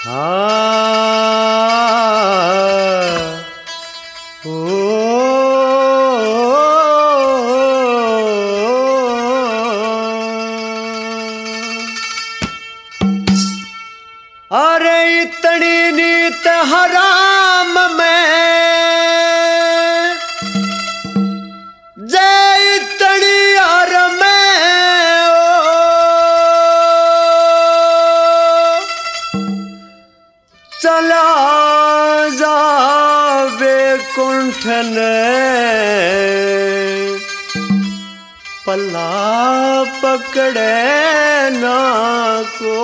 हाँ अरे इतनी नीत हराम में जय इतनी यार में चला जावे कुंठन पल्ला पकड़े ना को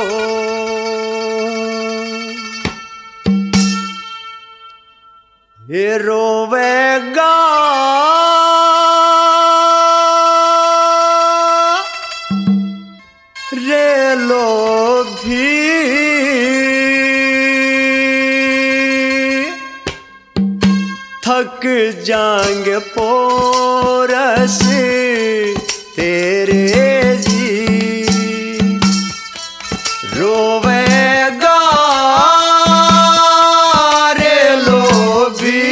ये रोवेगा रे लोभी थक जाएंगे पोरस तेरे जी रोवेगा रे लोभी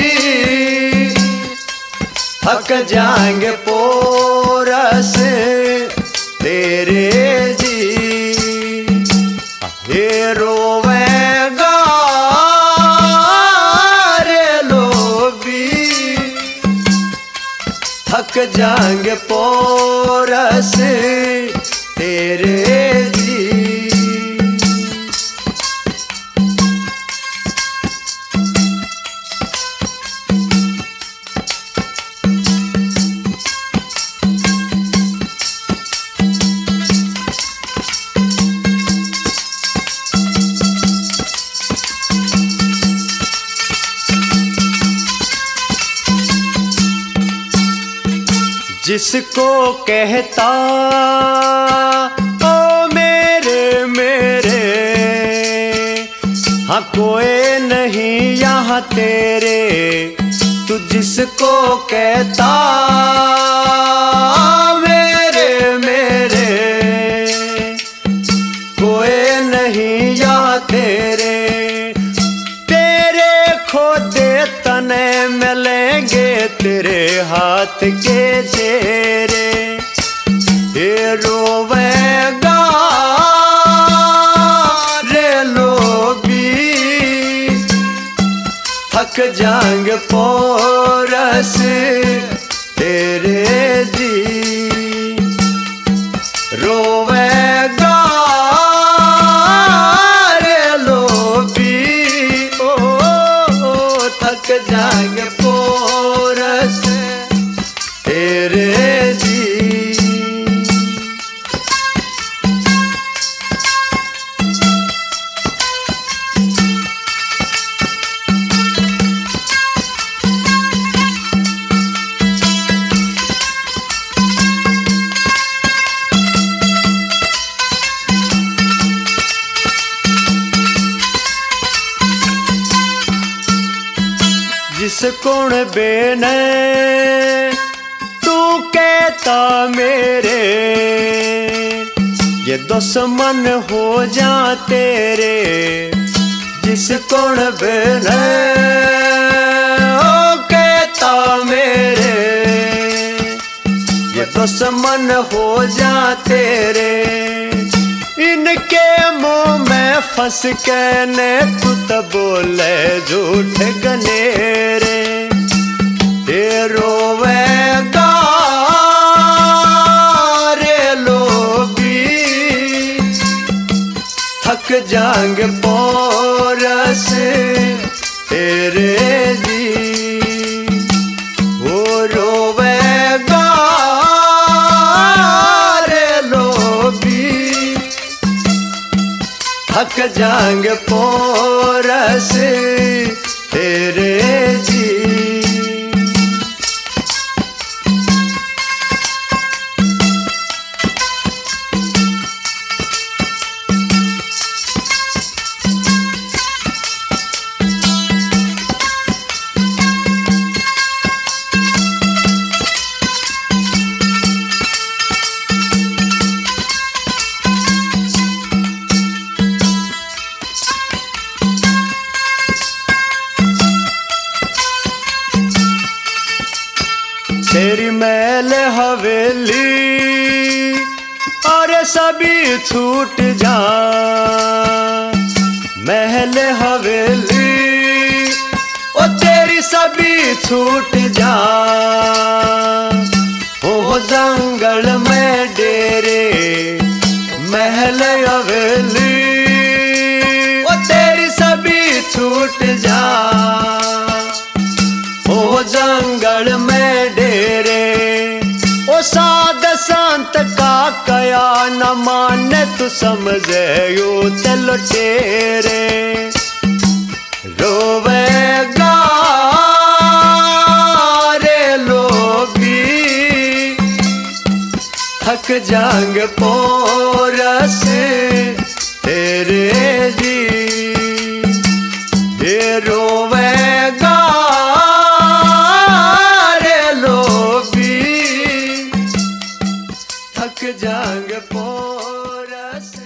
थक जाएंगे पोरस तेरे जी हे रोवेगा रे लोभी थक जाएंगे पोरस तेरे जी जिसको कहता ओ मेरे मेरे हाँ कोई नहीं यहाँ तेरे तू जिसको कहता मेरे मेरे कोई नहीं यहाँ तेरे तेरे खोदे तने मिलेंगे तेरे हाथ के चेहरे ये रोवेगा रे लोभी थक जाएंगे पोरस तेरे जी रोवेगा रे लोभी ओ थक जाएंगे पोरस तेरे जी जिस कौन बेने तू कहता मेरे ये दुश्मन हो जा तेरे जिस कौन बेने ओ कहता मेरे ये दुश्मन हो जा तेरे इनके मुंह में फंस के ने तू तो बोले झूठ गनेरे ये रोवेगा रे लोभी थक जाएंगे पोरस तेरे जी वो रोवेगा रे लोभी थक जाएंगे पोरस तेरे जी महल हवेली और सभी छूट जा। महल हवेली ओ तेरी सभी छूट जा। ओ जंगल में डेरे महल हवेली ओ तेरी सभी छूट जा। ओ जंगल में डेरे ओ साध संत का कया न माने तू समझे यो ते लुटेरे। रोवेगा रे लोभी थक जांग पोरस तेरे जी। ये रोवेगा रे लोभी थक जांग पोरस।